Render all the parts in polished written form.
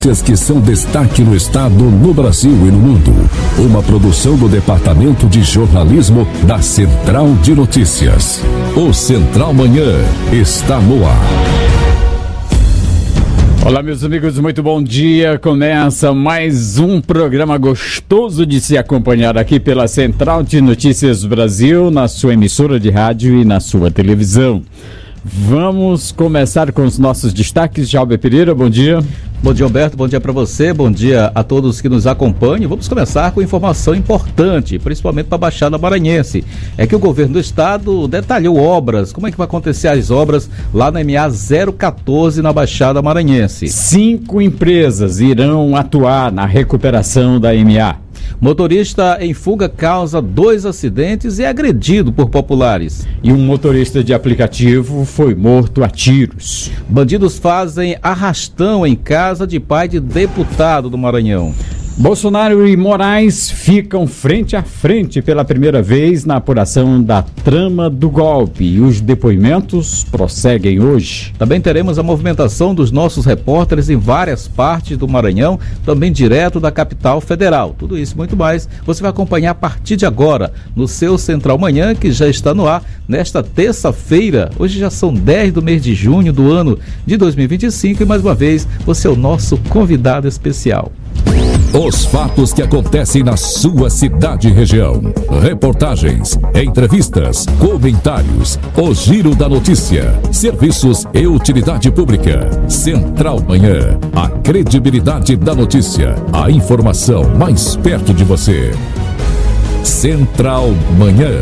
Que são destaque no estado, no Brasil e no mundo. Uma produção do Departamento de Jornalismo da Central de Notícias. O Central Manhã está no ar. Olá, meus amigos, muito bom dia. Começa mais um programa gostoso de se acompanhar aqui pela Central de Notícias Brasil, na sua emissora de rádio e na sua televisão. Vamos começar com os nossos destaques. Jalber Pereira, bom dia. Bom dia, Humberto, bom dia para você, bom dia a todos que nos acompanham. Vamos começar com informação importante, principalmente para a Baixada Maranhense. É que o governo do estado detalhou obras, como é que vai acontecer as obras lá na MA 014 na Baixada Maranhense. 5 empresas irão atuar na recuperação da MA. Motorista em fuga causa 2 acidentes e é agredido por populares. E um motorista de aplicativo foi morto a tiros. Bandidos fazem arrastão em casa de pai de deputado do Maranhão. Bolsonaro e Moraes ficam frente a frente pela primeira vez na apuração da trama do golpe e os depoimentos prosseguem hoje. Também teremos a movimentação dos nossos repórteres em várias partes do Maranhão, também direto da capital federal. Tudo isso e muito mais você vai acompanhar a partir de agora no seu Central Manhã, que já está no ar nesta terça-feira. Hoje já são 10 do mês de junho do ano de 2025 e mais uma vez você é o nosso convidado especial. Os fatos que acontecem na sua cidade e região. Reportagens, entrevistas, comentários. O Giro da Notícia. Serviços e utilidade pública. Central Manhã. A credibilidade da notícia. A informação mais perto de você. Central Manhã.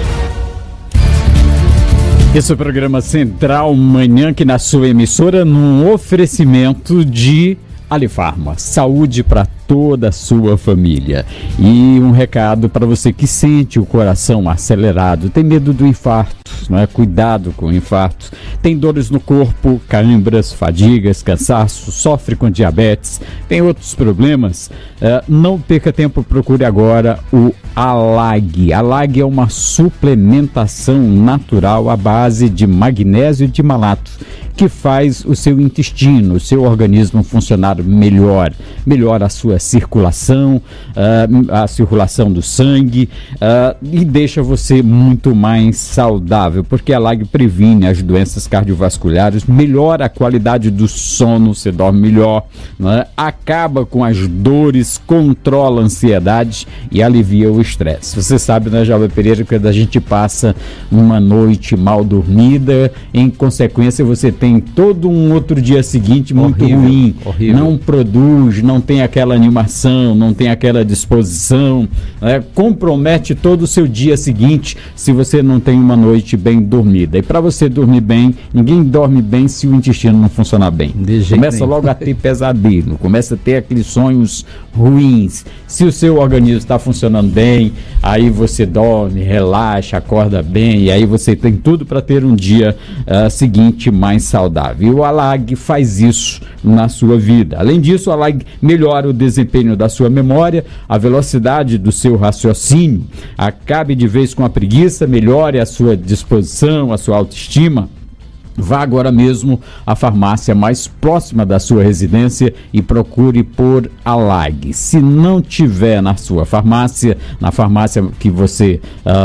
Esse é o programa Central Manhã, que na sua emissora, num oferecimento de Alifarma, saúde para toda a sua família. E um recado para você que sente o coração acelerado, tem medo do infarto, não é? Cuidado com o infarto. Tem dores no corpo, câimbras, fadigas, cansaço, sofre com diabetes, tem outros problemas? Não perca tempo, procure agora o Alag. Alag é uma suplementação natural à base de magnésio e de malato, que faz o seu intestino, o seu organismo funcionar melhor. Melhora a sua circulação, a circulação do sangue e deixa você muito mais saudável, porque a LAG previne as doenças cardiovasculares, melhora a qualidade do sono, você dorme melhor, né? Acaba com as dores, controla a ansiedade e alivia o estresse. Você sabe, né, Jalber Pereira, que quando a gente passa uma noite mal dormida, em consequência você tem todo um outro dia seguinte muito ruim, não produz, não tem aquela animação, não tem aquela disposição, compromete todo o seu dia seguinte se você não tem uma noite bem dormida. E para você dormir bem, ninguém dorme bem se o intestino não funcionar bem. Começa logo a ter pesadelo, começa a ter aqueles sonhos ruins. Se o seu organismo está funcionando bem, aí você dorme, relaxa, acorda bem e aí você tem tudo para ter um dia seguinte mais saudável. E o Alag faz isso na sua vida. Além disso, o Alag melhora o desempenho da sua memória, a velocidade do seu raciocínio, acabe de vez com a preguiça, melhore a sua disposição, a sua autoestima. Vá agora mesmo à farmácia mais próxima da sua residência e procure por Alag. Se não tiver na sua farmácia, na farmácia que você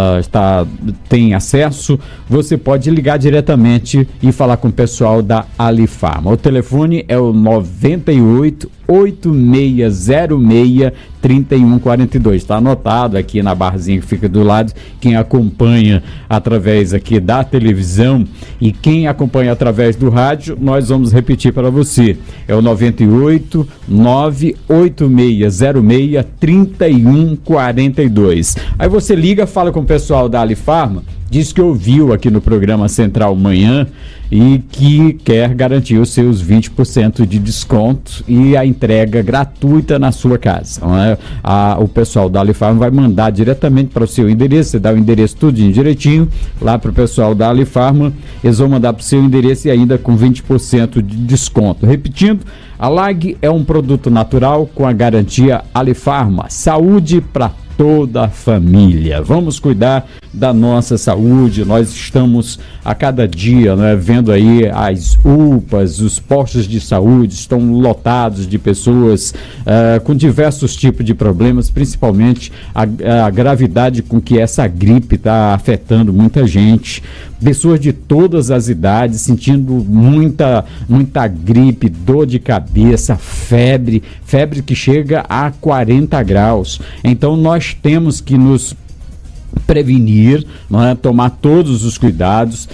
tem acesso, você pode ligar diretamente e falar com o pessoal da Alifarma. O telefone é o 98 8606 3142. Está anotado aqui na barrazinha que fica do lado. Quem acompanha através aqui da televisão e quem acompanha através do rádio, nós vamos repetir para você. É o 98 98606 3142. Aí você liga, fala com o pessoal da Alifarma, diz que ouviu aqui no programa Central Manhã e que quer garantir os seus 20% de desconto e a entrega gratuita na sua casa. O pessoal da Alifarma vai mandar diretamente para o seu endereço, você dá o endereço tudinho direitinho lá para o pessoal da Alifarma, eles vão mandar para o seu endereço e ainda com 20% de desconto. Repetindo, a Alag é um produto natural com a garantia Alifarma, saúde para toda a família. Vamos cuidar da nossa saúde. Nós estamos a cada dia, né, vendo aí as UPAs, os postos de saúde estão lotados de pessoas com diversos tipos de problemas, principalmente a gravidade com que essa gripe está afetando muita gente. Pessoas de todas as idades sentindo muita gripe, dor de cabeça, febre que chega a 40 graus. Então nós temos que nos prevenir, não é? Tomar todos os cuidados,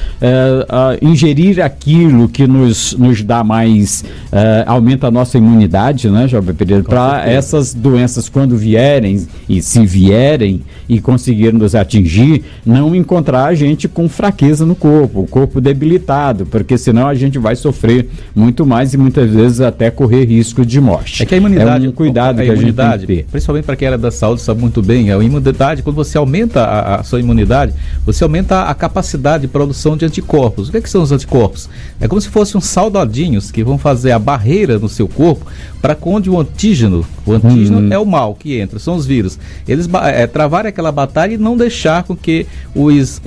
ingerir aquilo que nos dá mais, aumenta a nossa imunidade, né, João Pereira, para essas doenças, quando vierem, e se vierem e conseguirem nos atingir, não encontrar a gente com fraqueza no corpo, o corpo debilitado, porque senão a gente vai sofrer muito mais e muitas vezes até correr risco de morte. É que a imunidade, um cuidado que a gente tem que ter. Principalmente para quem era da saúde, sabe muito bem, a imunidade, quando você aumenta a sua imunidade, você aumenta a capacidade de produção de anticorpos. O que são os anticorpos? É como se fossem uns soldadinhos que vão fazer a barreira no seu corpo para quando o antígeno é o mal que entra, são os vírus, eles travarem aquela batalha e não deixar com que os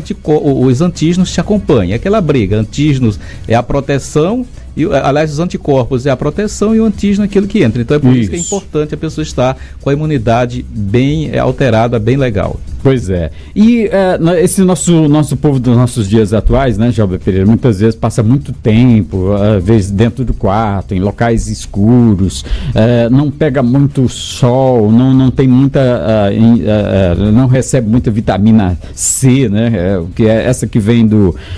antígenos te acompanhem. Aquela briga, antígenos é a proteção, aliás, os anticorpos é a proteção e o antígeno é aquilo que entra. Então é por isso que é importante a pessoa estar com a imunidade bem alterada, bem legal. Pois é. E esse nosso povo dos nossos dias atuais, né, João Pereira, muitas vezes passa muito tempo, às vezes dentro do quarto, em locais escuros, não pega muito sol, não tem muita, não recebe muita vitamina C, né, que é essa que vem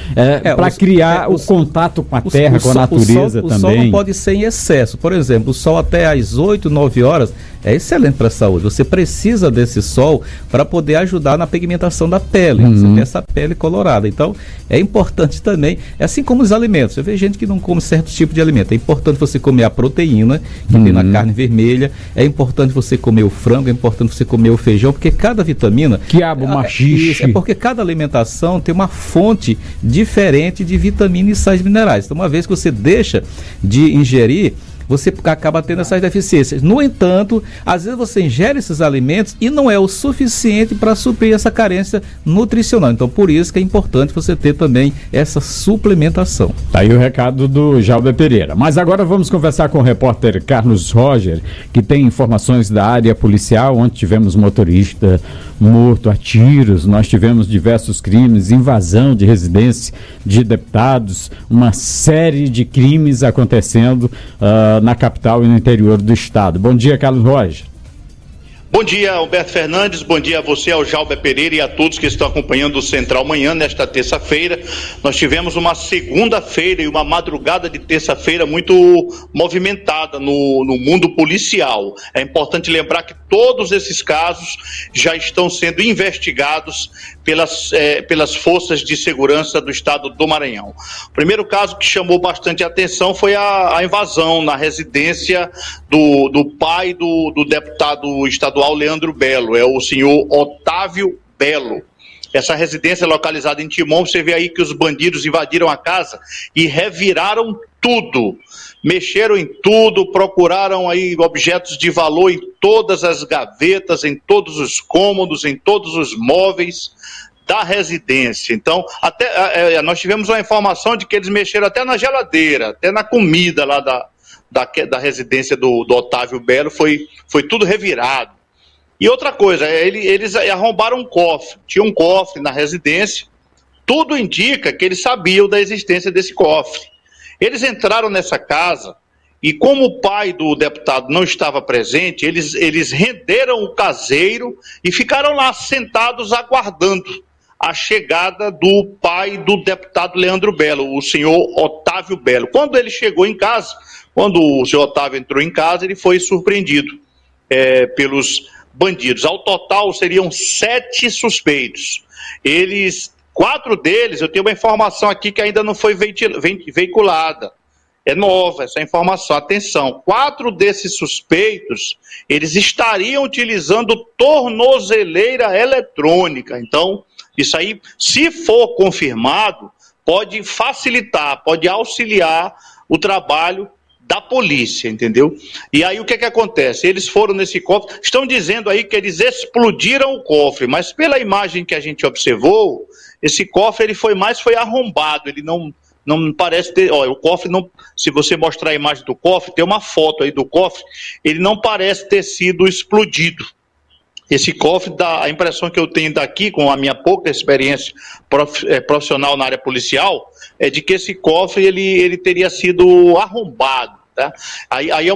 para criar o contato com a terra, com a natureza também. O sol não pode ser em excesso. Por exemplo, o sol até às 8, 9 horas é excelente para a saúde. Você precisa desse sol para poder ajudar na pigmentação da pele. Você tem essa pele colorada. Então, é importante também, assim como os alimentos. Eu vejo gente que não come certo tipo de alimento. É importante você comer a proteína que tem na carne vermelha. É importante você comer o frango. É importante você comer o feijão, porque cada vitamina... Quiabo, machixe. É porque cada alimentação tem uma fonte diferente de vitamina e sais minerais. Então, uma vez que você deixa de ingerir, você acaba tendo essas deficiências. No entanto, às vezes você ingere esses alimentos e não é o suficiente para suprir essa carência nutricional. Então, por isso que é importante você ter também essa suplementação. Tá aí o recado do Jalber Pereira. Mas agora vamos conversar com o repórter Carlos Roger, que tem informações da área policial, onde tivemos motorista morto a tiros, nós tivemos diversos crimes, invasão de residência de deputados, uma série de crimes acontecendo na capital e no interior do estado. Bom dia, Carlos Roger. Bom dia, Alberto Fernandes, bom dia a você, ao Jalber Pereira e a todos que estão acompanhando o Central Manhã nesta terça-feira. Nós tivemos uma segunda-feira e uma madrugada de terça-feira muito movimentada no mundo policial. É importante lembrar que todos esses casos já estão sendo investigados pelas forças de segurança do estado do Maranhão. O primeiro caso que chamou bastante atenção foi a invasão na residência do pai do deputado estadual Leandro Belo, é o senhor Otávio Belo. Essa residência é localizada em Timon. Você vê aí que os bandidos invadiram a casa e reviraram tudo, mexeram em tudo, procuraram aí objetos de valor em todas as gavetas, em todos os cômodos, em todos os móveis da residência. Então, nós tivemos uma informação de que eles mexeram até na geladeira, até na comida lá da residência do Otávio Belo, foi tudo revirado. E outra coisa, eles arrombaram um cofre, tinha um cofre na residência, tudo indica que eles sabiam da existência desse cofre. Eles entraram nessa casa e, como o pai do deputado não estava presente, eles renderam o caseiro e ficaram lá sentados aguardando a chegada do pai do deputado Leandro Belo, o senhor Otávio Belo. Quando ele chegou em casa, quando o senhor Otávio entrou em casa, ele foi surpreendido pelos bandidos. Ao total, seriam 7 suspeitos. 4 deles, eu tenho uma informação aqui que ainda não foi veiculada. É nova essa informação. Atenção, 4 desses suspeitos, eles estariam utilizando tornozeleira eletrônica. Então, isso aí, se for confirmado, pode facilitar, pode auxiliar o trabalho da polícia, entendeu? E aí o que acontece? Eles foram nesse cofre, estão dizendo aí que eles explodiram o cofre, mas pela imagem que a gente observou, esse cofre ele foi arrombado, ele não parece ter, o cofre não, se você mostrar a imagem do cofre, tem uma foto aí do cofre, ele não parece ter sido explodido. Esse cofre, a impressão que eu tenho daqui, com a minha pouca experiência profissional na área policial, é de que esse cofre ele teria sido arrombado. Tá? Aí é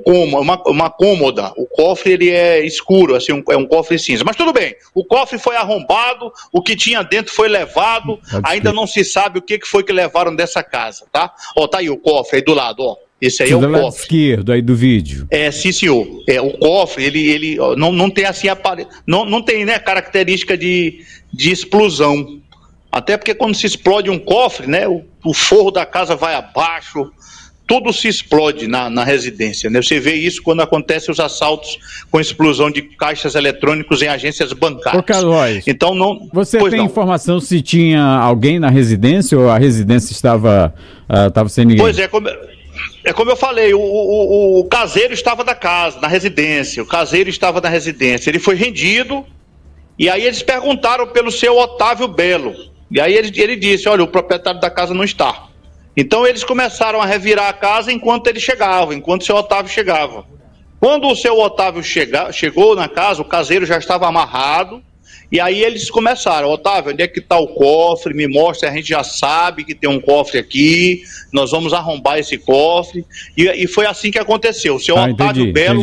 uma cômoda, o cofre ele é escuro, assim, é um cofre cinza. Mas tudo bem, o cofre foi arrombado, o que tinha dentro foi levado, ainda não se sabe o que foi que levaram dessa casa. Tá? Tá aí o cofre aí do lado, ó. Esse aí é o cofre. Do lado esquerdo aí do vídeo. Sim, senhor. O cofre, ele não tem assim, não tem, né, característica de explosão. Até porque quando se explode um cofre, né, o forro da casa vai abaixo, tudo se explode na residência, né? Você vê isso quando acontecem os assaltos com explosão de caixas eletrônicos em agências bancárias. Ô, Carlos, então não. Você tem informação se tinha alguém na residência ou a residência estava sem ninguém? Pois é, como eu falei, o caseiro estava na casa, na residência. O caseiro estava na residência. Ele foi rendido e aí eles perguntaram pelo seu Otávio Belo. E aí ele disse, olha, o proprietário da casa não está. Então eles começaram a revirar a casa enquanto ele chegava, enquanto o seu Otávio chegava. Quando o seu Otávio chegou na casa, o caseiro já estava amarrado. E aí eles começaram, Otávio, onde é que está o cofre? Me mostra, a gente já sabe que tem um cofre aqui, nós vamos arrombar esse cofre. E foi assim que aconteceu. O seu Otávio Belo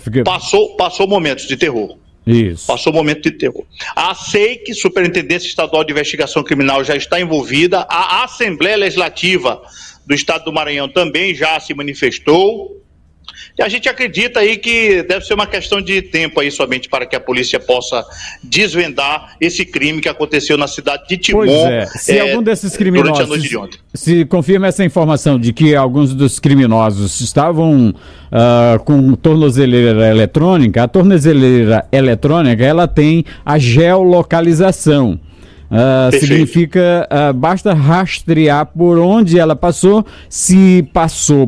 passou momentos de terror. Isso. Passou momento de terror. A SEIC, Superintendência Estadual de Investigação Criminal, já está envolvida. A Assembleia Legislativa do Estado do Maranhão também já se manifestou. E a gente acredita aí que deve ser uma questão de tempo aí somente para que a polícia possa desvendar esse crime que aconteceu na cidade de Timon. Pois é. Se algum desses criminosos, durante a noite de ontem. Se confirma essa informação de que alguns dos criminosos estavam com tornozeleira eletrônica, a tornozeleira eletrônica ela tem a geolocalização. Significa, basta rastrear por onde ela passou, se passou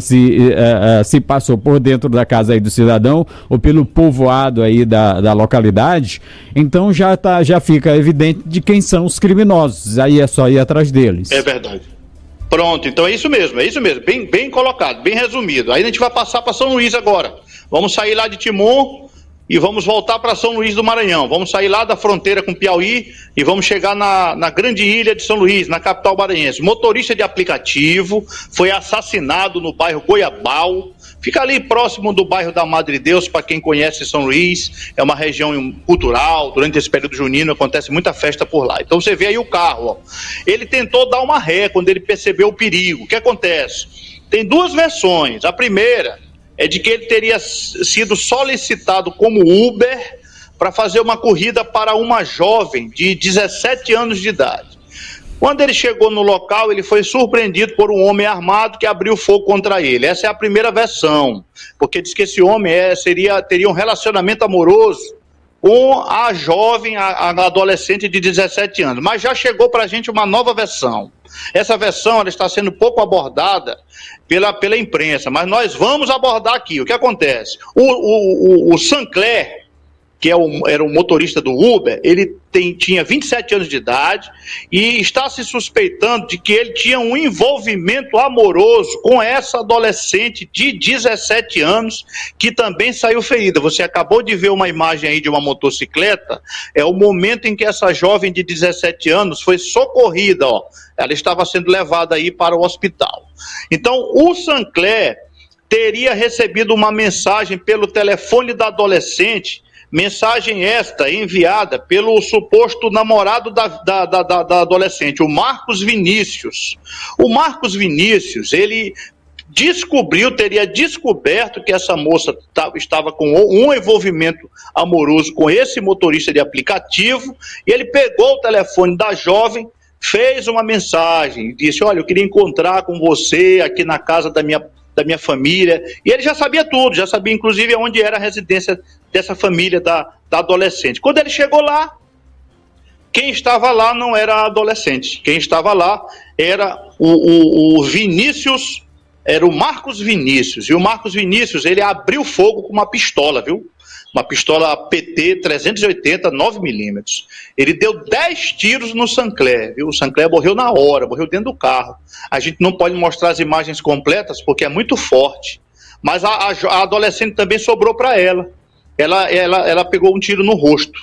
por dentro da casa aí do cidadão ou pelo povoado aí da localidade, então já fica evidente de quem são os criminosos, aí é só ir atrás deles. É verdade. Pronto, então é isso mesmo, bem colocado, bem resumido. Aí a gente vai passar para São Luís agora, vamos sair lá de Timon e vamos voltar para São Luís do Maranhão. Vamos sair lá da fronteira com Piauí e vamos chegar na grande ilha de São Luís, na capital maranhense. Motorista de aplicativo foi assassinado no bairro Goiabal. Fica ali próximo do bairro da Madre Deus, para quem conhece São Luís. É uma região cultural, durante esse período junino acontece muita festa por lá. Então você vê aí o carro, ó. Ele tentou dar uma ré quando ele percebeu o perigo. O que acontece? Tem duas versões. A primeira é de que ele teria sido solicitado como Uber para fazer uma corrida para uma jovem de 17 anos de idade. Quando ele chegou no local, ele foi surpreendido por um homem armado que abriu fogo contra ele. Essa é a primeira versão, porque diz que esse homem teria um relacionamento amoroso com a jovem, a adolescente de 17 anos. Mas já chegou para a gente uma nova versão. Essa versão ela está sendo pouco abordada pela imprensa, mas nós vamos abordar aqui. O que acontece? O Sancler, que era o motorista do Uber, ele tinha 27 anos de idade e está se suspeitando de que ele tinha um envolvimento amoroso com essa adolescente de 17 anos que também saiu ferida. Você acabou de ver uma imagem aí de uma motocicleta, é o momento em que essa jovem de 17 anos foi socorrida, ó. Ela estava sendo levada aí para o hospital. Então, o Sancler teria recebido uma mensagem pelo telefone da adolescente, mensagem esta enviada pelo suposto namorado da adolescente, o Marcos Vinícius. O Marcos Vinícius, ele teria descoberto que essa moça estava com um envolvimento amoroso com esse motorista de aplicativo, e ele pegou o telefone da jovem, fez uma mensagem, disse, olha, eu queria encontrar com você aqui na casa da minha família, e ele já sabia tudo, já sabia inclusive onde era a residência dessa família da adolescente. Quando ele chegou lá, quem estava lá não era a adolescente, quem estava lá era o Vinícius era o Marcos Vinícius. E o Marcos Vinícius, ele abriu fogo com uma pistola, viu? Uma pistola PT 380, 9mm. Ele deu 10 tiros no Sancler, viu? O Sancler morreu na hora, morreu dentro do carro. A gente não pode mostrar as imagens completas porque é muito forte. Mas a adolescente também sobrou para ela. Ela pegou um tiro no rosto.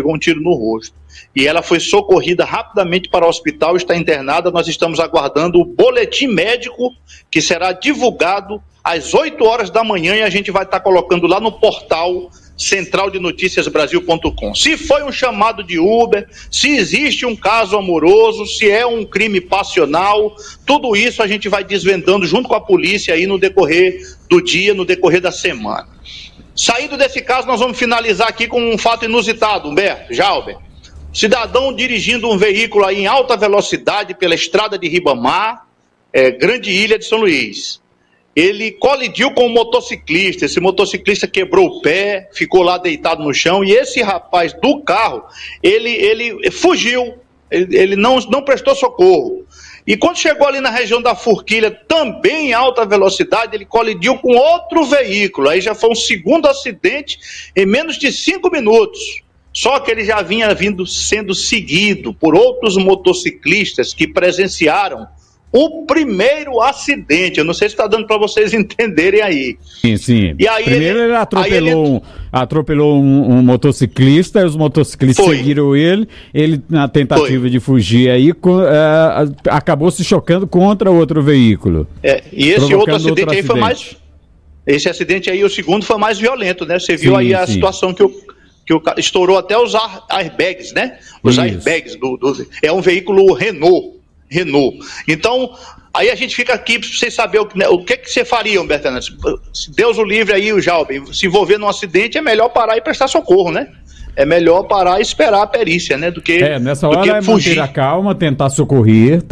E ela foi socorrida rapidamente para o hospital, está internada. Nós estamos aguardando o boletim médico, que será divulgado às 8 horas da manhã, e a gente vai estar colocando lá no portal centraldenoticiasbrasil.com. Se foi um chamado de Uber, se existe um caso amoroso, se é um crime passional, tudo isso a gente vai desvendando junto com a polícia aí no decorrer do dia, no decorrer da semana. Saindo desse caso, nós vamos finalizar aqui com um fato inusitado, Humberto, Jalber. Cidadão dirigindo um veículo aí em alta velocidade pela estrada de Ribamar, Grande Ilha de São Luís. Ele colidiu com um motociclista, esse motociclista quebrou o pé, ficou lá deitado no chão, e esse rapaz do carro, ele fugiu, ele não prestou socorro. E quando chegou ali na região da Forquilha, também em alta velocidade, ele colidiu com outro veículo. Aí já foi um segundo acidente em menos de 5 minutos. Só que ele já vinha sendo seguido por outros motociclistas que presenciaram o primeiro acidente. Eu não sei se está dando para vocês entenderem aí. Sim. E aí primeiro ele atropelou um motociclista, e os motociclistas seguiram ele na tentativa de fugir aí, acabou se chocando contra outro veículo. E esse outro acidente aí foi mais... Esse acidente aí, o segundo, foi mais violento, né? Você viu aí a situação que o cara estourou até os airbags, né? Os airbags é um veículo Renault. Então, aí a gente fica aqui para vocês saberem o que você faria, Humberto Fernandes. Se Deus o livre aí, o Jalber, se envolver num acidente, é melhor parar e prestar socorro, né? É melhor parar e esperar a perícia, né? Do que nessa hora fugir. Manter a calma, tentar socorrer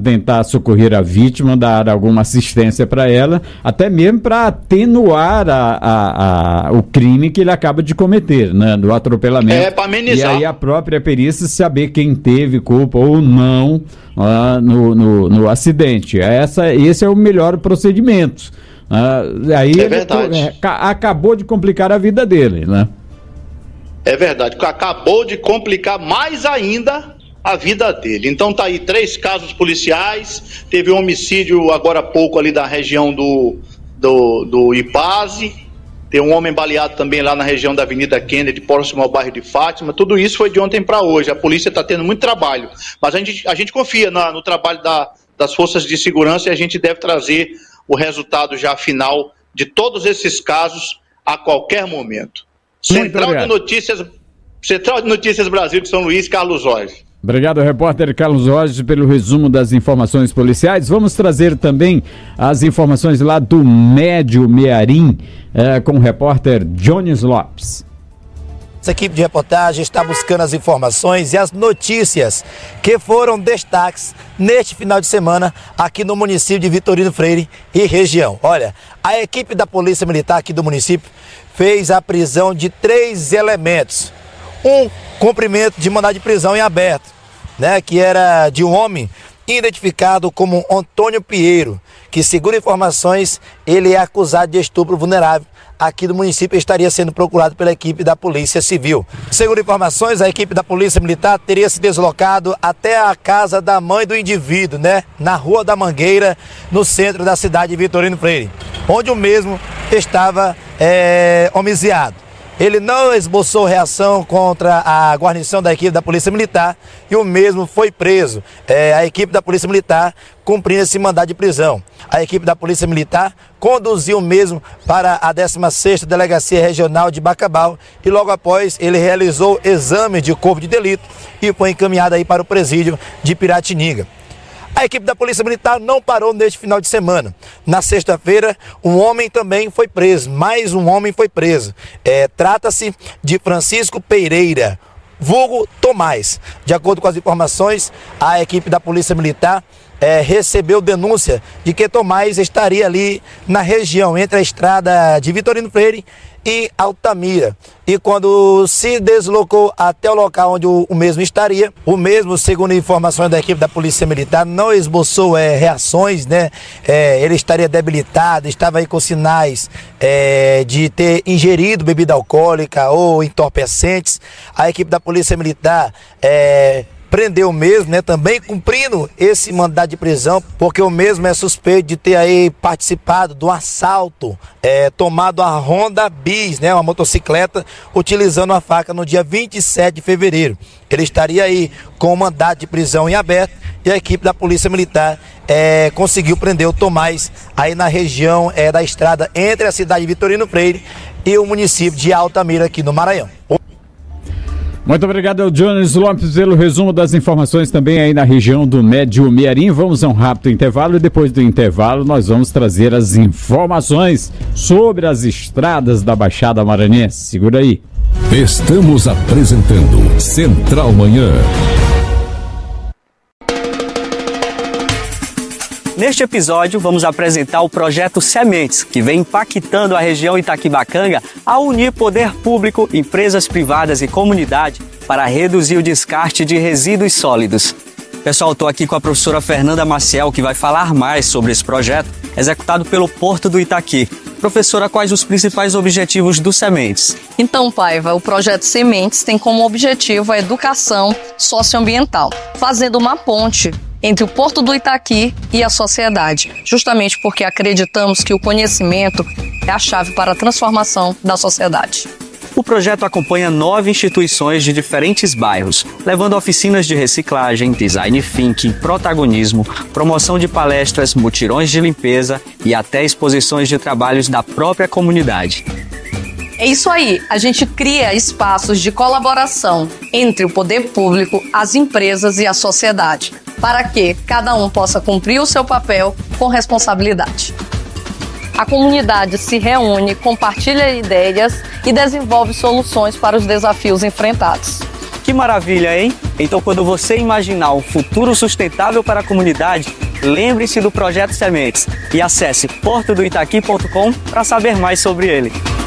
a vítima, dar alguma assistência para ela, até mesmo para atenuar o crime que ele acaba de cometer, né? Do atropelamento. Para amenizar. E aí a própria perícia saber quem teve culpa ou não no acidente. Esse é o melhor procedimento. Aí verdade. Acabou de complicar a vida dele, né? É verdade, acabou de complicar mais ainda a vida dele. Então tá aí 3 casos policiais, teve um homicídio agora há pouco ali da região do Ipaze, tem um homem baleado também lá na região da Avenida Kennedy, próximo ao bairro de Fátima. Tudo isso foi de ontem para hoje. A polícia está tendo muito trabalho, mas a gente confia no trabalho das forças de segurança, e a gente deve trazer o resultado já final de todos esses casos a qualquer momento. Central de Notícias Brasil de São Luís, Carlos Jorge. Obrigado, repórter Carlos Jorge, pelo resumo das informações policiais. Vamos trazer também as informações lá do Médio Mearim, com o repórter Jones Lopes. Essa equipe de reportagem está buscando as informações e as notícias que foram destaques neste final de semana aqui no município de Vitorino Freire e região. Olha, a equipe da Polícia Militar aqui do município fez a prisão de 3 elementos. Um cumprimento de mandado de prisão em aberto, né, que era de um homem identificado como Antônio Pinheiro, que, segundo informações, ele é acusado de estupro vulnerável aqui do município e estaria sendo procurado pela equipe da Polícia Civil. Segundo informações, a equipe da Polícia Militar teria se deslocado até a casa da mãe do indivíduo, né, na Rua da Mangueira, no centro da cidade de Vitorino Freire, onde o mesmo estava homiciado. Ele não esboçou reação contra a guarnição da equipe da Polícia Militar e o mesmo foi preso. A equipe da Polícia Militar cumprindo esse mandado de prisão. A equipe da Polícia Militar conduziu o mesmo para a 16ª Delegacia Regional de Bacabal e logo após ele realizou exame de corpo de delito e foi encaminhado aí para o presídio de Piratininga. A equipe da Polícia Militar não parou neste final de semana. Na sexta-feira, um homem também foi preso, mais um homem foi preso. Trata-se de Francisco Pereira, vulgo Tomás. De acordo com as informações, a equipe da Polícia Militar recebeu denúncia de que Tomás estaria ali na região, entre a estrada de Vitorino Freire e Altamira. E quando se deslocou até o local onde o mesmo estaria, o mesmo, segundo informações da equipe da Polícia Militar, não esboçou reações, né? Ele estaria debilitado, estava aí com sinais de ter ingerido bebida alcoólica ou entorpecentes. A equipe da Polícia Militar prendeu o mesmo, né, também cumprindo esse mandado de prisão, porque o mesmo é suspeito de ter aí participado do assalto, tomado a Honda Bis, né, uma motocicleta, utilizando a faca no dia 27 de fevereiro. Ele estaria aí com o mandado de prisão em aberto e a equipe da Polícia Militar conseguiu prender o Tomás aí na região da estrada entre a cidade de Vitorino Freire e o município de Altamira, aqui no Maranhão. Muito obrigado ao Jones Lopes pelo resumo das informações também aí na região do Médio Mearim. Vamos a um rápido intervalo e depois do intervalo nós vamos trazer as informações sobre as estradas da Baixada Maranhense. Segura aí. Estamos apresentando Central Manhã. Neste episódio, vamos apresentar o projeto Sementes, que vem impactando a região Itaquibacanga a unir poder público, empresas privadas e comunidade para reduzir o descarte de resíduos sólidos. Pessoal, estou aqui com a professora Fernanda Maciel, que vai falar mais sobre esse projeto, executado pelo Porto do Itaqui. Professora, quais os principais objetivos do Sementes? Então, Paiva, o projeto Sementes tem como objetivo a educação socioambiental, fazendo uma ponte entre o Porto do Itaqui e a sociedade, justamente porque acreditamos que o conhecimento é a chave para a transformação da sociedade. O projeto acompanha 9 instituições de diferentes bairros, levando oficinas de reciclagem, design thinking, protagonismo, promoção de palestras, mutirões de limpeza e até exposições de trabalhos da própria comunidade. É isso aí, a gente cria espaços de colaboração entre o poder público, as empresas e a sociedade, para que cada um possa cumprir o seu papel com responsabilidade. A comunidade se reúne, compartilha ideias e desenvolve soluções para os desafios enfrentados. Que maravilha, hein? Então, quando você imaginar um futuro sustentável para a comunidade, lembre-se do Projeto Sementes e acesse portodoitaqui.com para saber mais sobre ele.